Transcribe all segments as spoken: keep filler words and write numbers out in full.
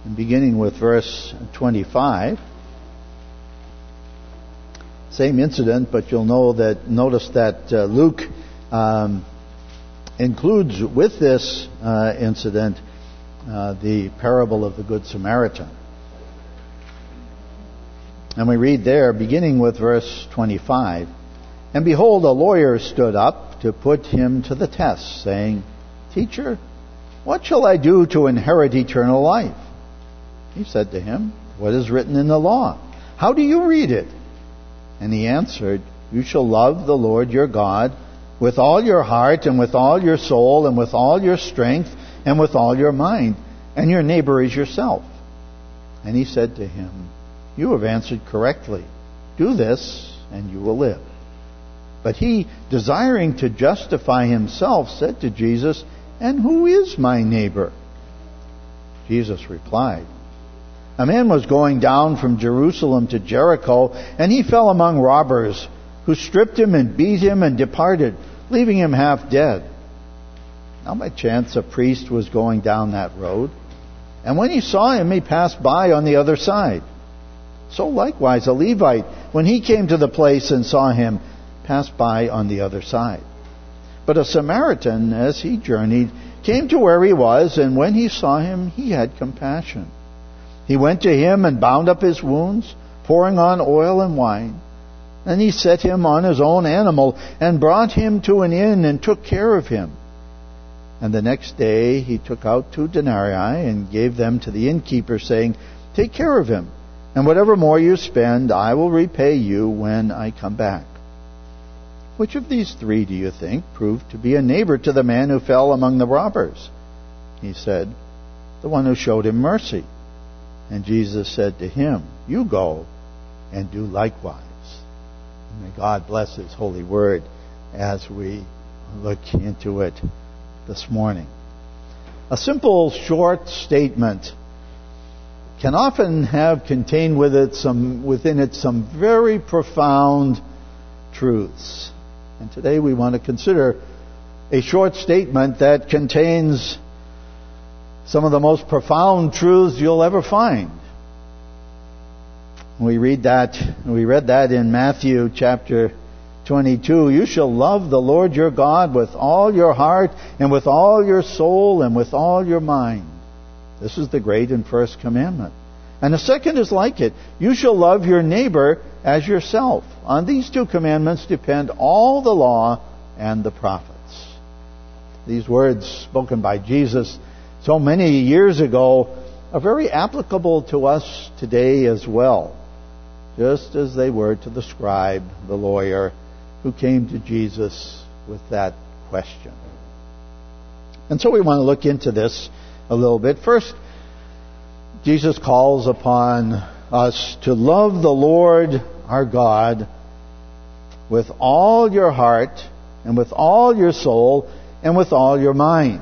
And beginning with verse twenty-five. Same incident, but you'll know that. Notice that uh, Luke um, includes with this uh, incident uh, the parable of the Good Samaritan. And we read there, beginning with verse twenty-five, "And behold, a lawyer stood up to put him to the test, saying, 'Teacher, what shall I do to inherit eternal life?' He said to him, 'What is written in the law? How do you read it?' And he answered, 'You shall love the Lord your God with all your heart and with all your soul and with all your strength and with all your mind, and your neighbor as yourself.' And he said to him, 'You have answered correctly. Do this, and you will live.' But he, desiring to justify himself, said to Jesus, 'And who is my neighbor?' Jesus replied, 'A man was going down from Jerusalem to Jericho, and he fell among robbers, who stripped him and beat him and departed, leaving him half dead. Now by chance a priest was going down that road, and when he saw him, he passed by on the other side. So likewise a Levite, when he came to the place and saw him, passed by on the other side. But a Samaritan, as he journeyed, came to where he was, and when he saw him, he had compassion. He went to him and bound up his wounds, pouring on oil and wine. Then he set him on his own animal and brought him to an inn and took care of him. And the next day he took out two denarii and gave them to the innkeeper, saying, 'Take care of him, and whatever more you spend, I will repay you when I come back.' Which of these three, do you think, proved to be a neighbor to the man who fell among the robbers?" He said, "The one who showed him mercy." And Jesus said to him, "You go and do likewise." May God bless His holy word as we look into it this morning. A simple, short statement can often have contained with it some, within it some very profound truths. And today we want to consider a short statement that contains some of the most profound truths you'll ever find. We read that, we read that in Matthew chapter twenty-two. "You shall love the Lord your God with all your heart and with all your soul and with all your mind." This is the great and first commandment. And the second is like it. "You shall love your neighbor as yourself." On these two commandments depend all the law and the prophets. These words spoken by Jesus so many years ago are very applicable to us today as well, just as they were to the scribe, the lawyer, who came to Jesus with that question. And so we want to look into this a little bit. First, Jesus calls upon us to love the Lord our God with all your heart and with all your soul and with all your mind.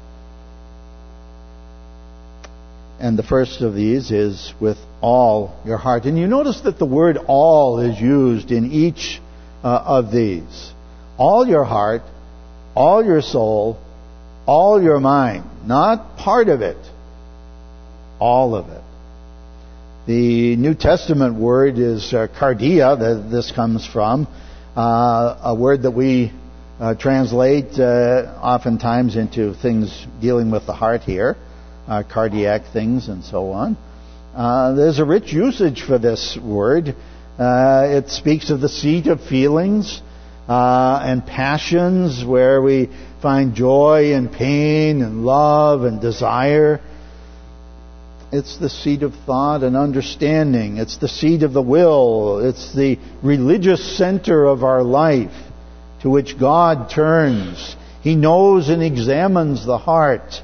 And the first of these is with all your heart. And you notice that the word all is used in each uh, of these. All your heart, all your soul, all your mind. Not part of it. All of it. The New Testament word is uh, cardia, that this comes from. Uh, a word that we uh, translate uh, oftentimes into things dealing with the heart here. Uh, cardiac things and so on. Uh, there's a rich usage for this word. Uh, it speaks of the seat of feelings uh, and passions, where we find joy and pain and love and desire. It's the seat of thought and understanding. It's the seat of the will. It's the religious center of our life to which God turns. He knows and examines the heart.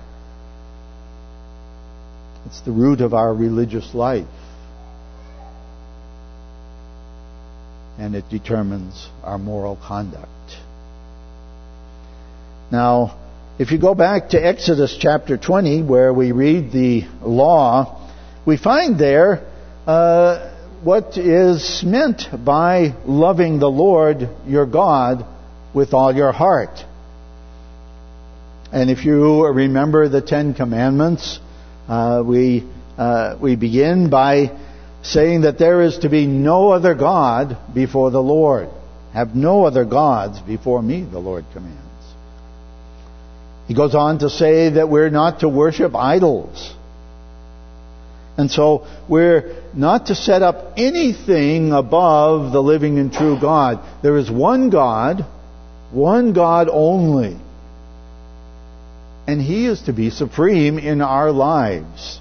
It's the root of our religious life. And it determines our moral conduct. Now, if you go back to Exodus chapter twenty, where we read the law, we find there uh, what is meant by loving the Lord your God with all your heart. And if you remember the Ten Commandments, Uh, we uh, we begin by saying that there is to be no other God before the Lord. Have no other gods before me, the Lord commands. He goes on to say that we're not to worship idols. And so we're not to set up anything above the living and true God. There is one God, one God only. And He is to be supreme in our lives.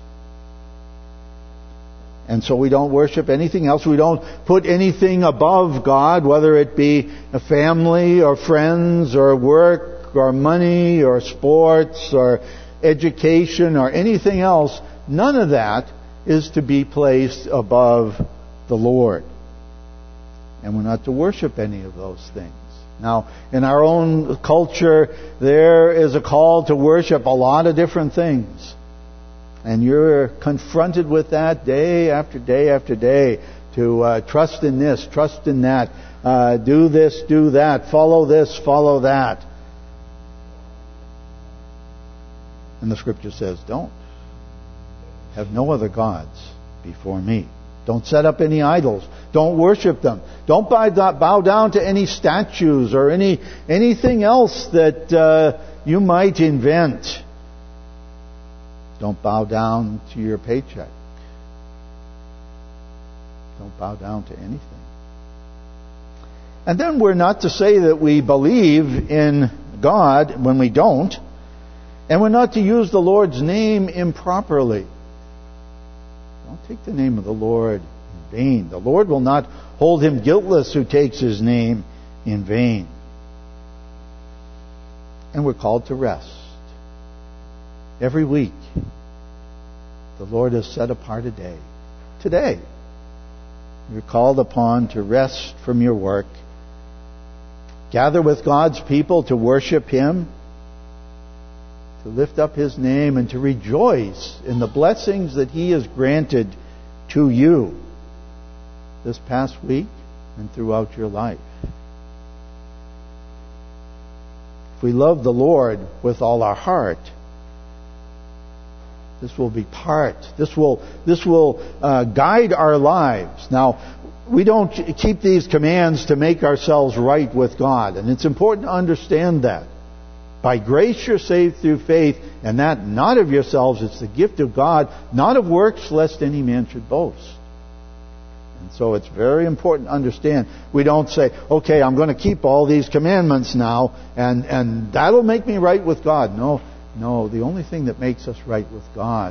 And so we don't worship anything else. We don't put anything above God, whether it be a family or friends or work or money or sports or education or anything else. None of that is to be placed above the Lord. And we're not to worship any of those things. Now, in our own culture, there is a call to worship a lot of different things. And you're confronted with that day after day after day. To uh, trust in this, trust in that, uh, do this, do that, follow this, follow that. And the Scripture says, don't. Have no other gods before me. Don't set up any idols. Don't worship them. Don't bow down to any statues or any anything else that uh, you might invent. Don't bow down to your paycheck. Don't bow down to anything. And then we're not to say that we believe in God when we don't. And we're not to use the Lord's name improperly. Don't take the name of the Lord in vain. The Lord will not hold him guiltless who takes His name in vain. And we're called to rest. Every week, the Lord has set apart a day. Today, you're called upon to rest from your work. Gather with God's people to worship Him, to lift up His name, and to rejoice in the blessings that He has granted to you this past week and throughout your life. If we love the Lord with all our heart, this will be part. This will this will uh, guide our lives. Now, we don't keep these commands to make ourselves right with God, and it's important to understand that. By grace you're saved through faith, and that not of yourselves, it's the gift of God, not of works, lest any man should boast. And so it's very important to understand. We don't say, okay, I'm going to keep all these commandments now, and, and that'll make me right with God. No, no, the only thing that makes us right with God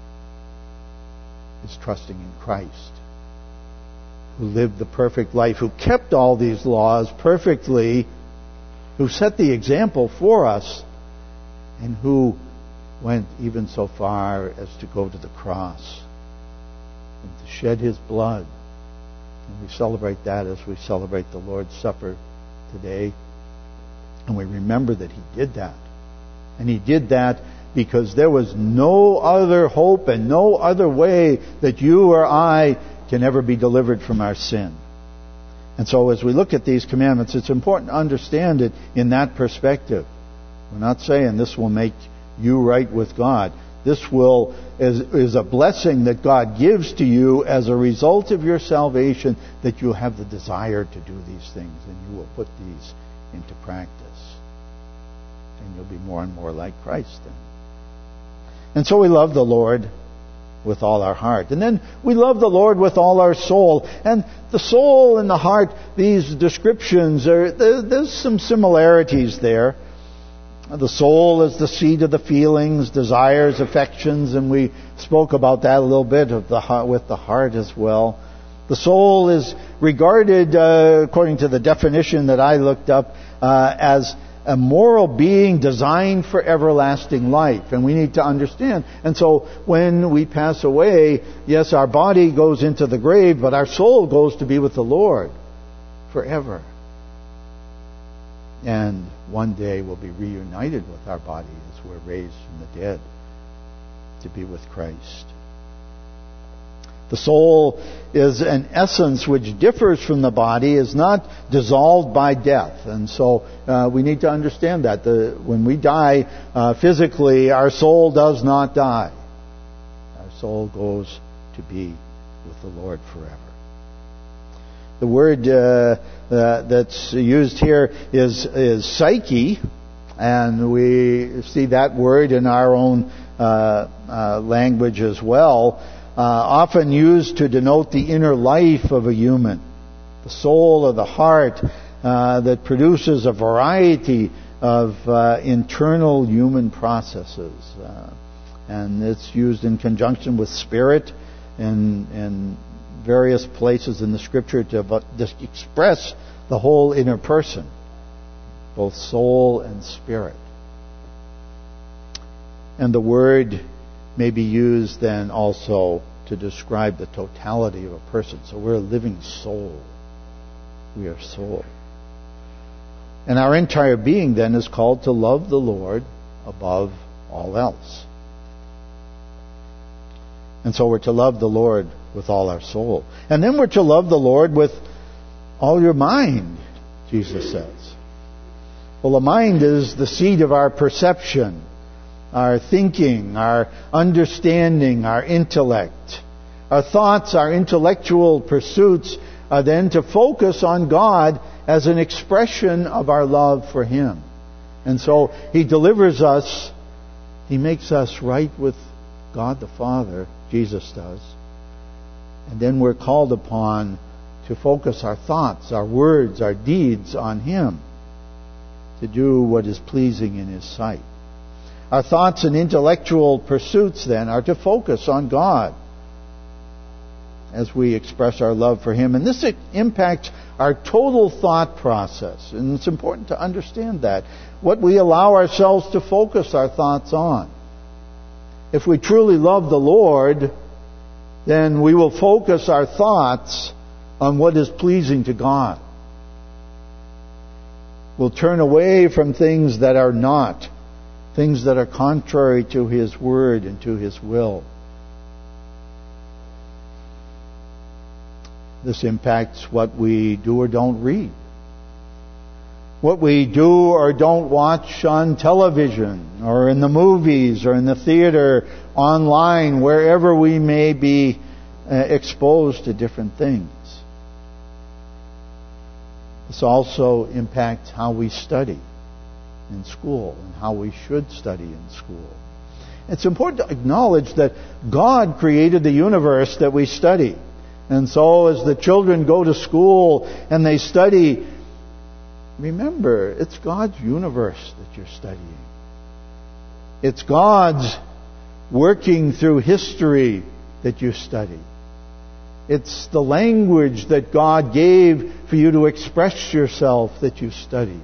is trusting in Christ, who lived the perfect life, who kept all these laws perfectly, who set the example for us, and who went even so far as to go to the cross and to shed His blood. And we celebrate that as we celebrate the Lord's Supper today. And we remember that He did that. And He did that because there was no other hope and no other way that you or I can ever be delivered from our sin. And so as we look at these commandments, it's important to understand it in that perspective. We're not saying this will make you right with God. This will is, is a blessing that God gives to you as a result of your salvation, that you have the desire to do these things, and you will put these into practice. And you'll be more and more like Christ then. And so we love the Lord with all our heart. And then we love the Lord with all our soul. And the soul and the heart, these descriptions, are there's some similarities there. The soul is the seat of the feelings, desires, affections, and we spoke about that a little bit of the heart, with the heart as well. The soul is regarded, uh, according to the definition that I looked up, uh, as a moral being designed for everlasting life. And we need to understand. And so when we pass away, yes, our body goes into the grave, but our soul goes to be with the Lord forever. And one day we'll be reunited with our body as we're raised from the dead to be with Christ. The soul is an essence which differs from the body, is not dissolved by death. And so uh, we need to understand that. The, when we die uh, physically, our soul does not die. Our soul goes to be with the Lord forever. The word uh, uh, that's used here is, is psyche, and we see that word in our own uh, uh, language as well, uh, often used to denote the inner life of a human, the soul or the heart uh, that produces a variety of uh, internal human processes. Uh, and it's used in conjunction with spirit and, and various places in the Scripture to just express the whole inner person, both soul and spirit. And the word may be used then also to describe the totality of a person. So we're a living soul. We are soul. And our entire being then is called to love the Lord above all else. And so we're to love the Lord with all our soul. And then we're to love the Lord with all your mind, Jesus says. Well, the mind is the seat of our perception, our thinking, our understanding, our intellect. Our thoughts, our intellectual pursuits are then to focus on God as an expression of our love for Him. And so He delivers us, He makes us right with God the Father, Jesus does. And then we're called upon to focus our thoughts, our words, our deeds on Him, to do what is pleasing in His sight. Our thoughts and intellectual pursuits then are to focus on God as we express our love for Him. And this impacts our total thought process. And it's important to understand that. What we allow ourselves to focus our thoughts on. If we truly love the Lord, then we will focus our thoughts on what is pleasing to God. We'll turn away from things that are not, things that are contrary to His Word and to His will. This impacts what we do or don't read, what we do or don't watch on television, or in the movies, or in the theater, online, wherever we may be uh, exposed to different things. This also impacts how we study in school and how we should study in school. It's important to acknowledge that God created the universe that we study. And so as the children go to school and they study, remember, it's God's universe that you're studying. It's God's working through history that you study. It's the language that God gave for you to express yourself that you study.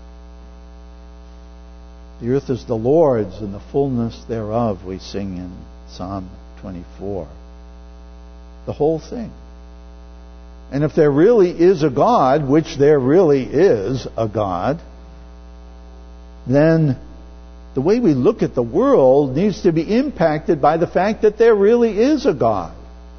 The earth is the Lord's and the fullness thereof, we sing in Psalm twenty-four. The whole thing. And if there really is a God, which there really is a God, then the way we look at the world needs to be impacted by the fact that there really is a God.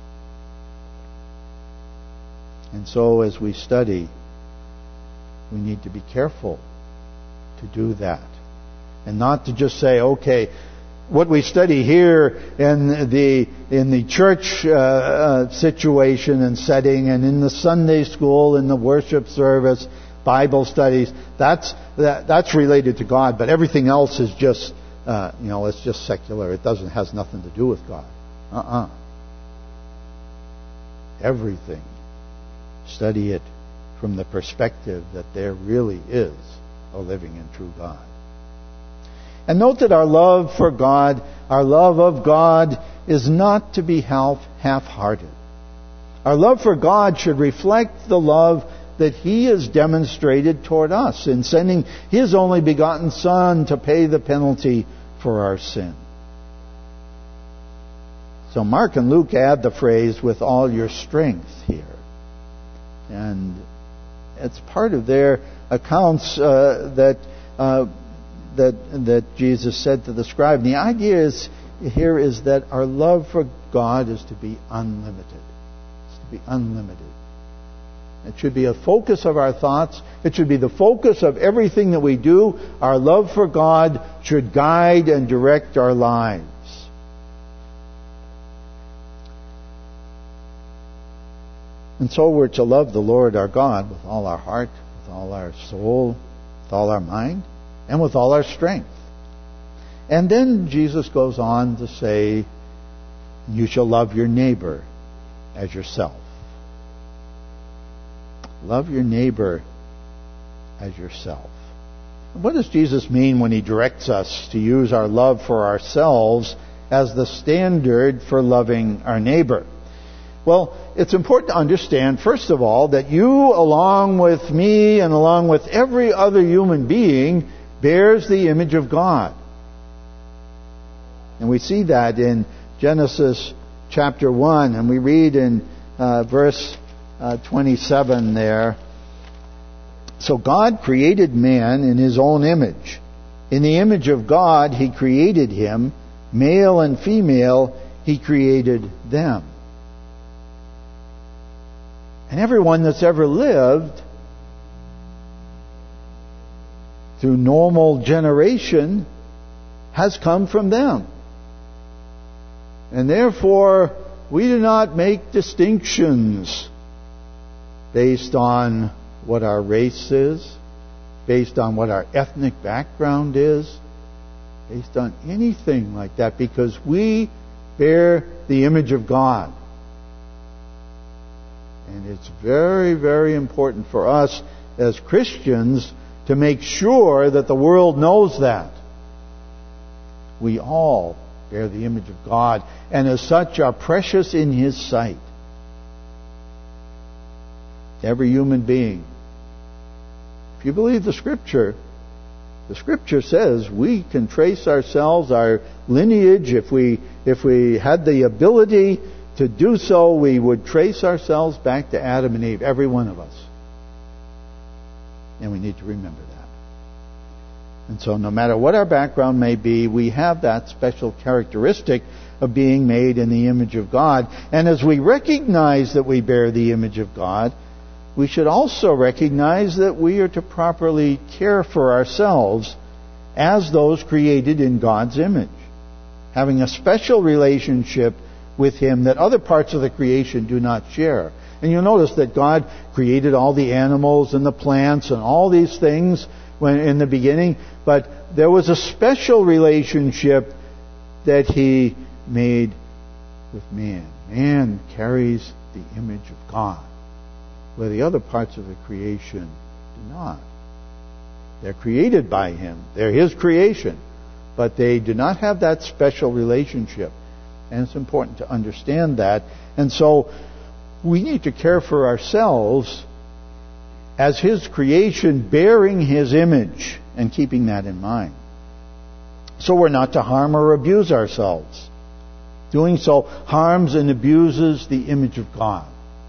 And so as we study, we need to be careful to do that. And not to just say, okay, what we study here in the in the church uh, uh, situation and setting, and in the Sunday school, in the worship service, Bible studies, that's that, that's related to God. But everything else is just uh, you know it's just secular. It doesn't has nothing to do with God. Uh-uh. Everything. Study it from the perspective that there really is a living and true God. And note that our love for God, our love of God, is not to be half, half-hearted. Our love for God should reflect the love that He has demonstrated toward us in sending His only begotten Son to pay the penalty for our sin. So Mark and Luke add the phrase, with all your strength, here. And it's part of their accounts uh, that... Uh, that that Jesus said to the scribe. And the idea is here is that our love for God is to be unlimited. It's to be unlimited. It should be a focus of our thoughts. It should be the focus of everything that we do. Our love for God should guide and direct our lives. And so we're to love the Lord our God with all our heart, with all our soul, with all our mind, and with all our strength. And then Jesus goes on to say, you shall love your neighbor as yourself. Love your neighbor as yourself. What does Jesus mean when He directs us to use our love for ourselves as the standard for loving our neighbor? Well, it's important to understand, first of all, that you, along with me and along with every other human being, bears the image of God. And we see that in Genesis chapter one, and we read in uh, verse uh, twenty-seven there. So God created man in His own image. In the image of God He created him, male and female He created them. And everyone that's ever lived through normal generation has come from them. And therefore, we do not make distinctions based on what our race is, based on what our ethnic background is, based on anything like that, because we bear the image of God. And it's very, very important for us as Christians to make sure that the world knows that. We all bear the image of God, and as such are precious in His sight. Every human being. If you believe the Scripture, the Scripture says we can trace ourselves, our lineage, if we if we had the ability to do so, we would trace ourselves back to Adam and Eve, every one of us. And we need to remember that. And so no matter what our background may be, we have that special characteristic of being made in the image of God. And as we recognize that we bear the image of God, we should also recognize that we are to properly care for ourselves as those created in God's image, having a special relationship with Him that other parts of the creation do not share. And you'll notice that God created all the animals and the plants and all these things when in the beginning, but there was a special relationship that He made with man. Man carries the image of God, where the other parts of the creation do not. They're created by Him. They're His creation, but they do not have that special relationship. And it's important to understand that. And so we need to care for ourselves as His creation, bearing His image and keeping that in mind. So we're not to harm or abuse ourselves. Doing so harms and abuses the image of God.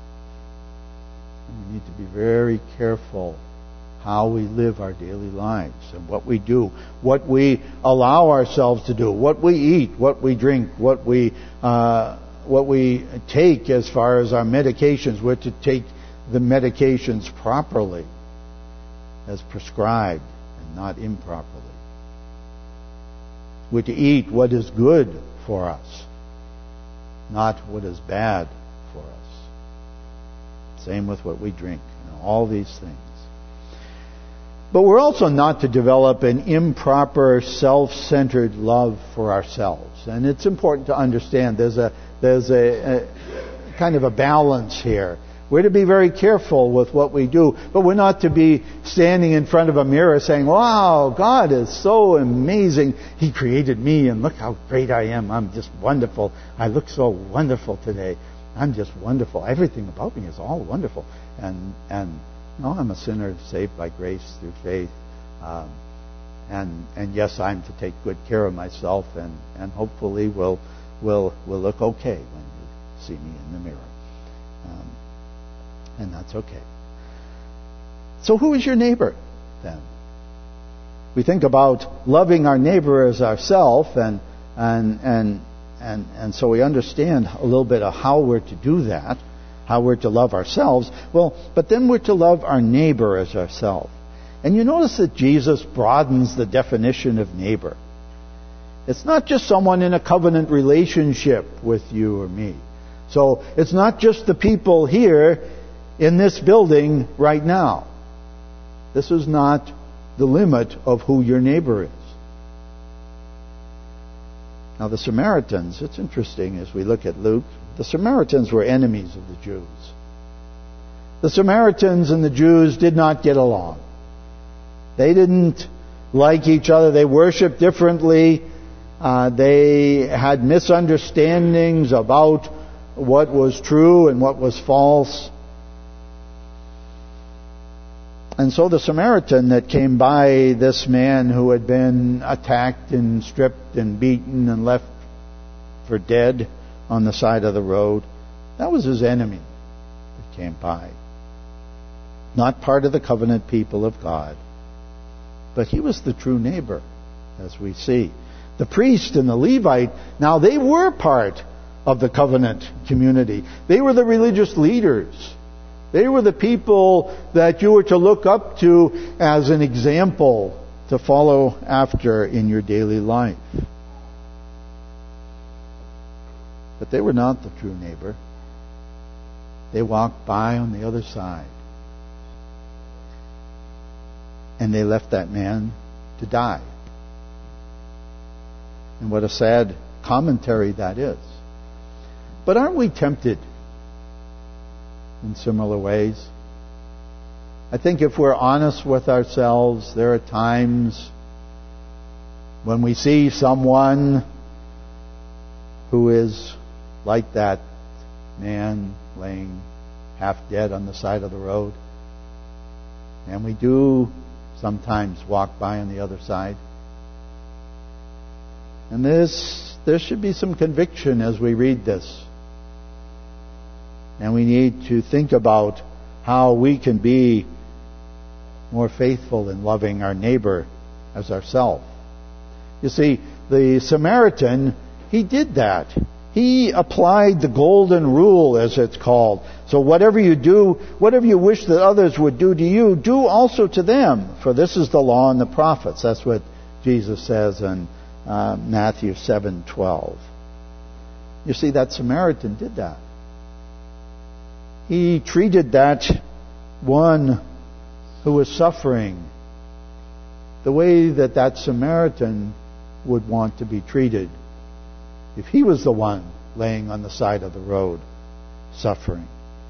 And we need to be very careful how we live our daily lives and what we do, what we allow ourselves to do, what we eat, what we drink, what we uh, what we take as far as our medications. We're to take the medications properly, as prescribed, and not improperly. We're to eat what is good for us, not what is bad for us. Same with what we drink, and all these things. But we're also not to develop an improper, self-centered love for ourselves. And it's important to understand there's a there's a, a kind of a balance here. We're to be very careful with what we do, but we're not to be standing in front of a mirror saying, wow, God is so amazing. He created me, and look how great I am. I'm just wonderful. I look so wonderful today. I'm just wonderful. Everything about me is all wonderful. And and no, I'm a sinner saved by grace through faith. Um, and and yes, I'm to take good care of myself, and, and hopefully will will will look okay when you see me in the mirror. Um, and that's okay. So who is your neighbor then? We think about loving our neighbor as ourselves, and and and and and so we understand a little bit of how we're to do that. How we're to love ourselves. Well, but then we're to love our neighbor as ourselves. And you notice that Jesus broadens the definition of neighbor. It's not just someone in a covenant relationship with you or me. So it's not just the people here. in this building right now. This is not the limit of who your neighbor is. Now the Samaritans, it's interesting as we look at Luke, the Samaritans were enemies of the Jews. The Samaritans and the Jews did not get along. They didn't like each other. They worshiped differently. Uh, they had misunderstandings about what was true and what was false. And so the Samaritan that came by this man who had been attacked and stripped and beaten and left for dead on the side of the road, that was his enemy that came by. Not part of the covenant people of God. But he was the true neighbor, as we see. The priest and the Levite, now they were part of the covenant community. They were the religious leaders. They were the people that you were to look up to as an example to follow after in your daily life. But they were not the true neighbor. They walked by on the other side. And they left that man to die. And what a sad commentary that is. But aren't we tempted in similar ways? I think if we're honest with ourselves, there are times when we see someone who is like that man laying half dead on the side of the road, and we do sometimes walk by on the other side. And this, there should be some conviction as we read this. And we need to think about how we can be more faithful in loving our neighbor as ourselves. You see, the Samaritan, he did that. He applied the golden rule, as it's called. So whatever you do, whatever you wish that others would do to you, do also to them. For this is the law and the prophets. That's what Jesus says in uh, Matthew seven twelve. You see, that Samaritan did that. He treated that one who was suffering the way that that Samaritan would want to be treated if he was the one laying on the side of the road suffering.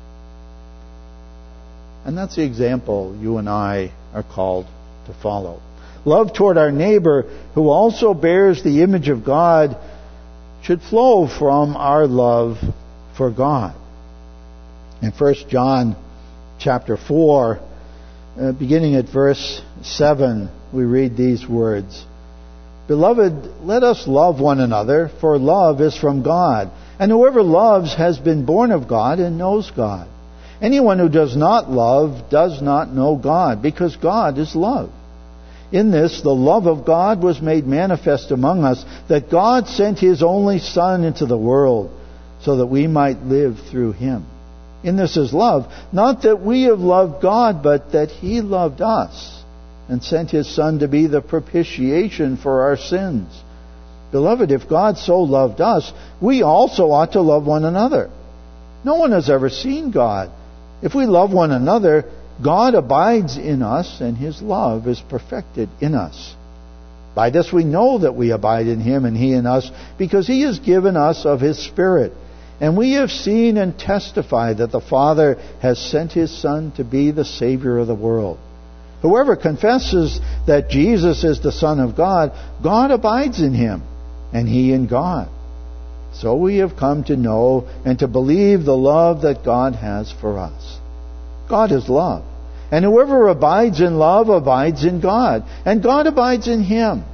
And that's the example you and I are called to follow. Love toward our neighbor, who also bears the image of God, should flow from our love for God. In First John chapter four, uh, beginning at verse seven, we read these words. Beloved, let us love one another, for love is from God. And whoever loves has been born of God and knows God. Anyone who does not love does not know God, because God is love. In this, the love of God was made manifest among us, that God sent His only Son into the world, so that we might live through Him. In this is love, not that we have loved God, but that He loved us, and sent His Son to be the propitiation for our sins. Beloved, if God so loved us, we also ought to love one another. No one has ever seen God. If we love one another, God abides in us, and His love is perfected in us. By this we know that we abide in Him and He in us, because He has given us of His Spirit. And we have seen and testified that the Father has sent His Son to be the Savior of the world. Whoever confesses that Jesus is the Son of God, God abides in him, and he in God. So we have come to know and to believe the love that God has for us. God is love. And whoever abides in love abides in God, and God abides in him.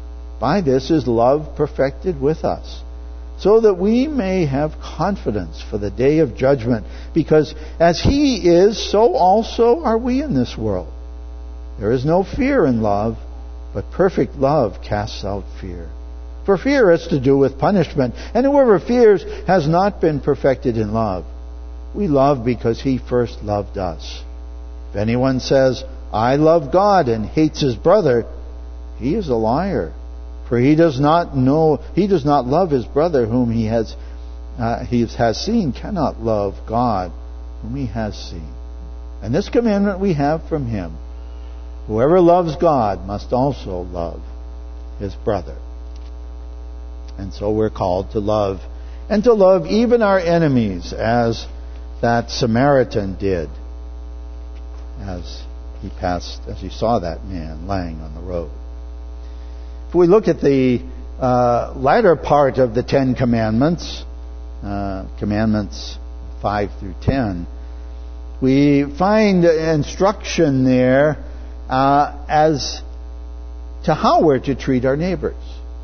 By this is love perfected with us, so that we may have confidence for the day of judgment, because as He is, so also are we in this world. There is no fear in love, but perfect love casts out fear. For fear has to do with punishment, and whoever fears has not been perfected in love. We love because He first loved us. If anyone says, I love God, and hates his brother, he is a liar. For he does not know, he does not love his brother whom he has, uh, he has seen, cannot love God whom he has seen. And this commandment we have from Him: whoever loves God must also love his brother. And so we're called to love, and to love even our enemies, as that Samaritan did, as he passed, as he saw that man lying on the road. If we look at the uh, latter part of the Ten Commandments, uh, Commandments five through ten, we find instruction there uh, as to how we're to treat our neighbors.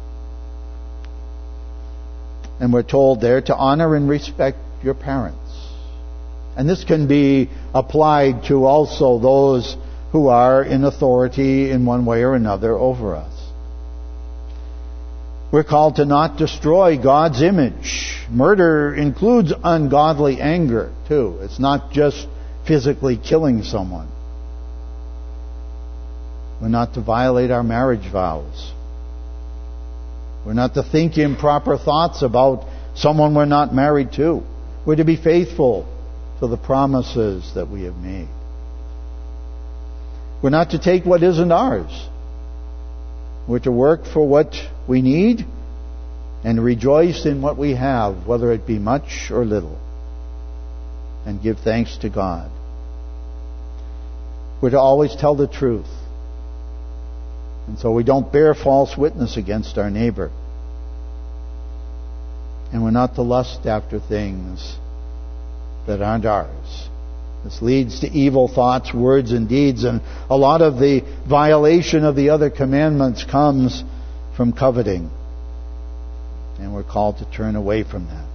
And we're told there to honor and respect your parents. And this can be applied to also those who are in authority in one way or another over us. We're called to not destroy God's image. Murder includes ungodly anger, too. It's not just physically killing someone. We're not to violate our marriage vows. We're not to think improper thoughts about someone we're not married to. We're to be faithful to the promises that we have made. We're not to take what isn't ours. We're to work for what we need and rejoice in what we have, whether it be much or little, and give thanks to God. We're to always tell the truth, and so we don't bear false witness against our neighbor. And we're not to lust after things that aren't ours. This leads to evil thoughts, words, and deeds, and a lot of the violation of the other commandments comes from coveting. And we're called to turn away from that.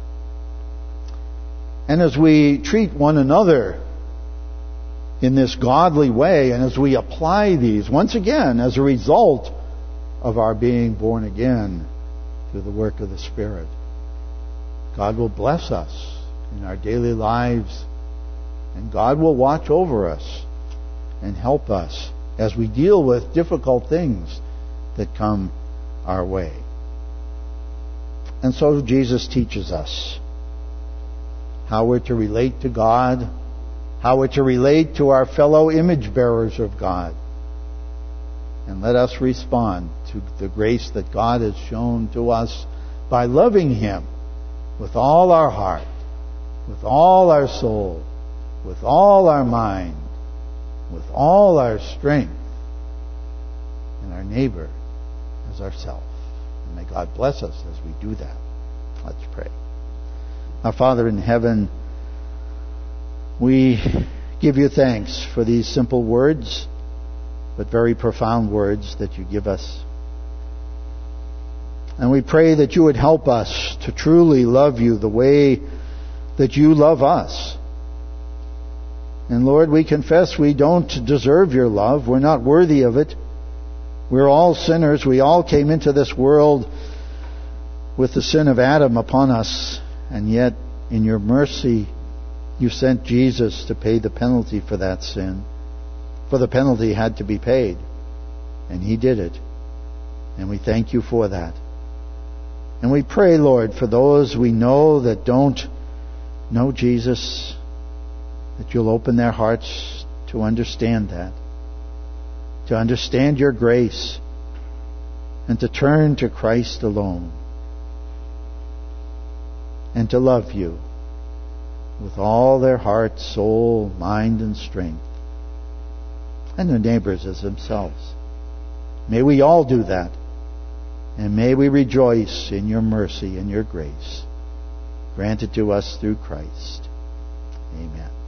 And as we treat one another in this godly way, and as we apply these, once again, as a result of our being born again through the work of the Spirit, God will bless us in our daily lives, and God will watch over us and help us as we deal with difficult things that come our way. And so Jesus teaches us how we're to relate to God, how we're to relate to our fellow image bearers of God. And let us respond to the grace that God has shown to us by loving Him with all our heart, with all our soul, with all our mind, with all our strength, and our neighbor as ourselves. And may God bless us as we do that. Let's pray. Our Father in heaven, we give you thanks for these simple words, but very profound words that you give us. And we pray that you would help us to truly love you the way that you love us. And Lord, we confess we don't deserve your love. We're not worthy of it. We're all sinners. We all came into this world with the sin of Adam upon us. And yet, in your mercy, you sent Jesus to pay the penalty for that sin. For the penalty had to be paid. And He did it. And we thank you for that. And we pray, Lord, for those we know that don't know Jesus, that you'll open their hearts to understand that, to understand your grace, and to turn to Christ alone, and to love you with all their heart, soul, mind, and strength, and their neighbors as themselves. May we all do that, and may we rejoice in your mercy and your grace, granted to us through Christ. Amen.